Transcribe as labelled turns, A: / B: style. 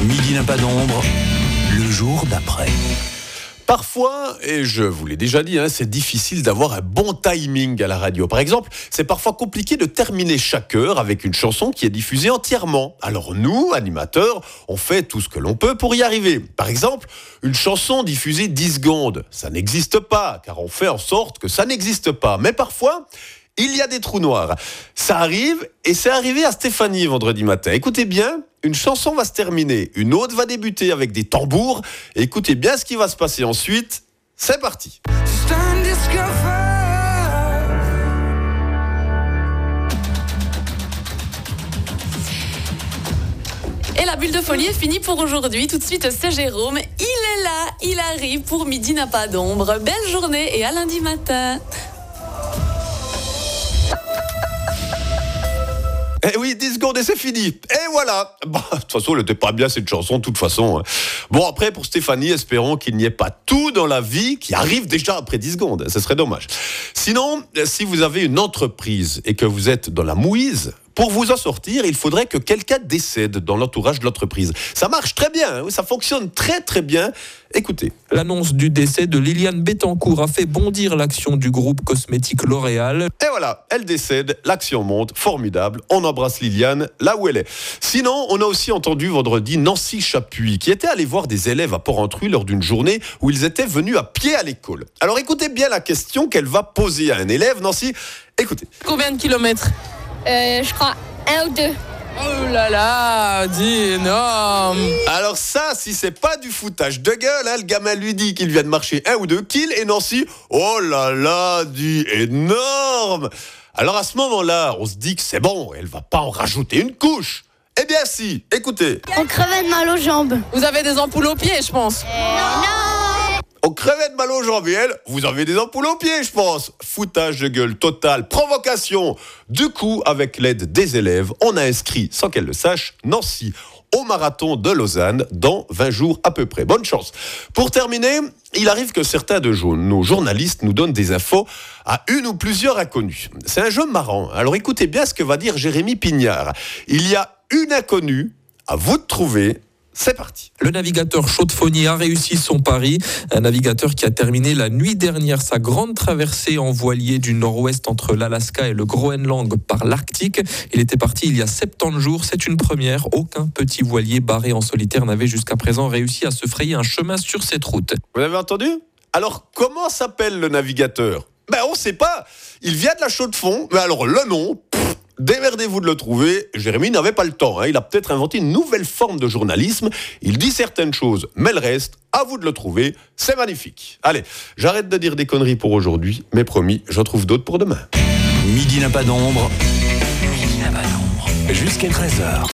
A: Midi n'a pas d'ombre, le jour d'après.
B: Parfois, et je vous l'ai déjà dit, c'est difficile d'avoir un bon timing à la radio. Par exemple, c'est parfois compliqué de terminer chaque heure avec une chanson qui est diffusée entièrement. Alors nous, animateurs, on fait tout ce que l'on peut pour y arriver. Par exemple, une chanson diffusée 10 secondes, ça n'existe pas, car on fait en sorte que ça n'existe pas. Mais parfois, il y a des trous noirs. Ça arrive, et c'est arrivé à Stéphanie vendredi matin. Écoutez bien, une chanson va se terminer, une autre va débuter avec des tambours. Écoutez bien ce qui va se passer ensuite. C'est parti.
C: Et la bulle de folie est finie pour aujourd'hui. Tout de suite, c'est Jérôme. Il est là, il arrive pour Midi n'a pas d'ombre. Belle journée et à lundi matin.
B: Eh oui, 10 secondes et c'est fini. Et voilà. De toute façon, elle n'était pas bien cette chanson, de toute façon. Bon, après, pour Stéphanie, espérons qu'il n'y ait pas tout dans la vie qui arrive déjà après 10 secondes. Ce serait dommage. Sinon, si vous avez une entreprise et que vous êtes dans la mouise, pour vous en sortir, il faudrait que quelqu'un décède dans l'entourage de l'entreprise. Ça marche très bien, ça fonctionne très très bien. Écoutez.
D: L'annonce du décès de Liliane Bettencourt a fait bondir l'action du groupe cosmétique L'Oréal.
B: Et voilà, elle décède, l'action monte, formidable. On embrasse Liliane là où elle est. Sinon, on a aussi entendu vendredi Nancy Chapuis, qui était allée voir des élèves à Porrentruy lors d'une journée où ils étaient venus à pied à l'école. Alors écoutez bien la question qu'elle va poser à un élève. Nancy, écoutez.
C: Combien de kilomètres ?
E: Je crois 1 ou 2.
C: Oh là là, dis énorme.
B: Alors ça, si c'est pas du foutage de gueule, le gamin lui dit qu'il vient de marcher 1 ou 2 kills et Nancy, oh là là, dit énorme. Alors à ce moment-là, on se dit que c'est bon, elle va pas en rajouter une couche. Eh bien si, écoutez.
E: On crevait de mal aux jambes.
C: Vous avez des ampoules aux pieds, je pense.
E: Non.
B: On crevait de mal aux jambes, et elle, vous avez des ampoules aux pieds, je pense. Foutage de gueule total, provocation. Du coup, avec l'aide des élèves, on a inscrit, sans qu'elle le sache, Nancy au marathon de Lausanne dans 20 jours à peu près. Bonne chance. Pour terminer, il arrive que certains de nos journalistes nous donnent des infos à une ou plusieurs inconnus. C'est un jeu marrant. Alors écoutez bien ce que va dire Jérémy Pignard. Il y a une inconnue, à vous de trouver. C'est parti.
D: Le navigateur Chaudefonnier a réussi son pari. Un navigateur qui a terminé la nuit dernière sa grande traversée en voilier du nord-ouest entre l'Alaska et le Groenland par l'Arctique. Il était parti il y a 70 jours. C'est une première. Aucun petit voilier barré en solitaire n'avait jusqu'à présent réussi à se frayer un chemin sur cette route.
B: Vous avez entendu ? Alors, comment s'appelle le navigateur ? On ne sait pas. Il vient de la Chaux-de-Fonds. Mais alors, le nom... démerdez-vous de le trouver. Jérémy n'avait pas le temps. Il a peut-être inventé une nouvelle forme de journalisme. Il dit certaines choses, mais le reste, à vous de le trouver. C'est magnifique. Allez, j'arrête de dire des conneries pour aujourd'hui, mais promis, j'en trouve d'autres pour demain.
A: Midi n'a pas d'ombre, jusqu'à 13h.